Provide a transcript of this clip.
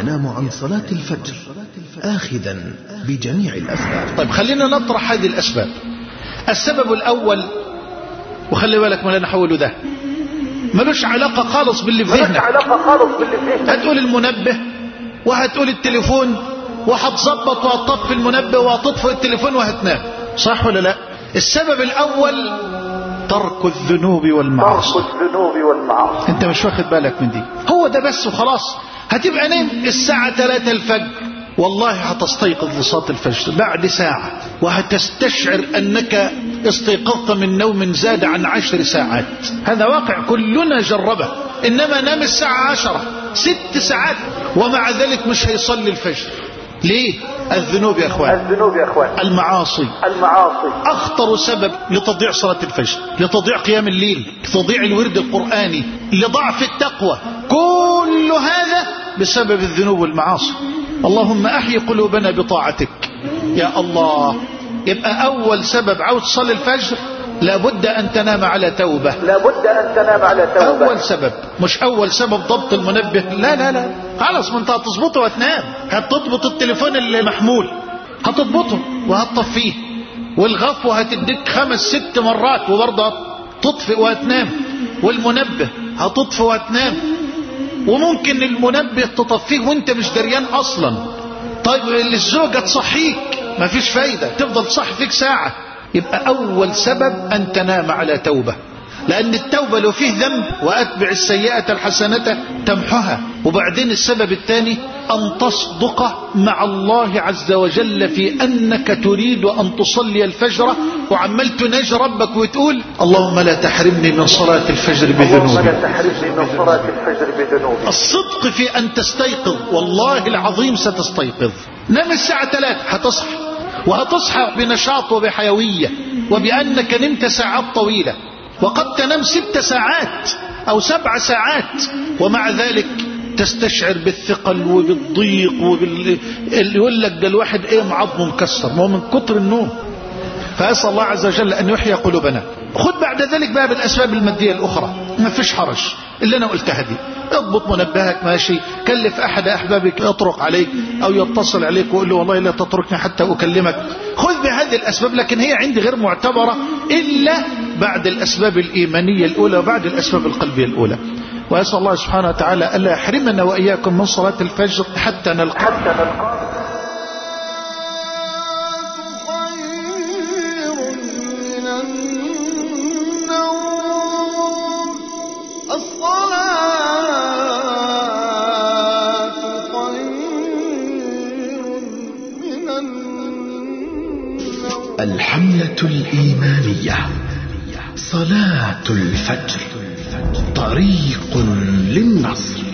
ينام عن صلاة الفجر آخذا بجميع الأسباب. طيب خلينا نطرح هذه الأسباب. السبب الأول، وخلي بالك ما أنا حوله ده ملوش علاقة خالص باللي في ذهنك. هتقول المنبه وهتقول التليفون وهتظبط وهتطفي المنبه وهتطفئ التليفون وهتنام، صح ولا لا؟ السبب الأول ترك الذنوب والمعاصي. انت مش واخد بالك من دي، هو ده بس وخلاص. هتبقى نايم الساعة 3 الفجر، والله هتستيقظ لصلاة الفجر بعد ساعة وهتستشعر أنك استيقظت من نوم زاد عن 10 ساعات. هذا واقع كلنا جربه. إنما نام الساعة 10 6 ساعات ومع ذلك مش هيصلي الفجر. ليه؟ الذنوب يا أخوان، المعاصي أخطر سبب لتضييع صلاة الفجر، لتضييع قيام الليل، لتضييع الورد القرآني، لضعف التقوى. كل هذا بسبب الذنوب والمعاصي. اللهم أحيي قلوبنا بطاعتك يا الله. يبقى أول سبب عاوز تصلي الفجر لابد أن تنام على توبة. أول سبب، مش أول سبب ضبط المنبه، لا خلاص ما انت هتظبطه وتنام. هتضبط التليفون المحمول، هتضبطه وهتطفيه، والغفوة هتديك 5-6 مرات وبرضه هتطفئ وهتنام، والمنبه هتطفئ وهتنام، وممكن المنبه تطفيه وانت مش دريان أصلا. طيب الزوجة تصحيك مفيش فايدة، تفضل صح فيك ساعة. يبقى أول سبب أن تنام على توبة، لأن التوبة لو فيه ذنب وأتبع السيئة الحسنة تمحها. وبعدين السبب الثاني أن تصدق مع الله عز وجل في أنك تريد أن تصلي الفجر وعمال تناجي ربك وتقول اللهم لا تحرمني من صلاة الفجر بذنوبي. الصدق في أن تستيقظ، والله العظيم ستستيقظ. نام الساعة 3 هتصحى، وهتصحى بنشاط وبحيوية، وبأنك نمت ساعات طويلة، وقد تنام 6 ساعات أو 7 ساعات، ومع ذلك تستشعر بالثقل وبالضيق اللي يقول لك ده الواحد عظمه مكسر، ما هو من كتر النوم. فأسأل الله عز وجل أن يحيي قلوبنا. خذ بعد ذلك بقى بالأسباب المادية الأخرى، ما فيش حرج اللي أنا قلتها دي. اضبط منبهك ماشي، كلف أحد أحبابك يطرق عليك أو يتصل عليك وقل له والله لا تتركني حتى أكلمك. خذ بهذه الأسباب، لكن هي عندي غير معتبرة إلا بعد الأسباب الإيمانية الأولى وبعد الأسباب القلبية الأولى. وأسأل الله سبحانه وتعالى ألا يحرمنا وإياكم من صلاة الفجر حتى نلقى. الحملة الإيمانية صلاة الفجر طريق للنصر.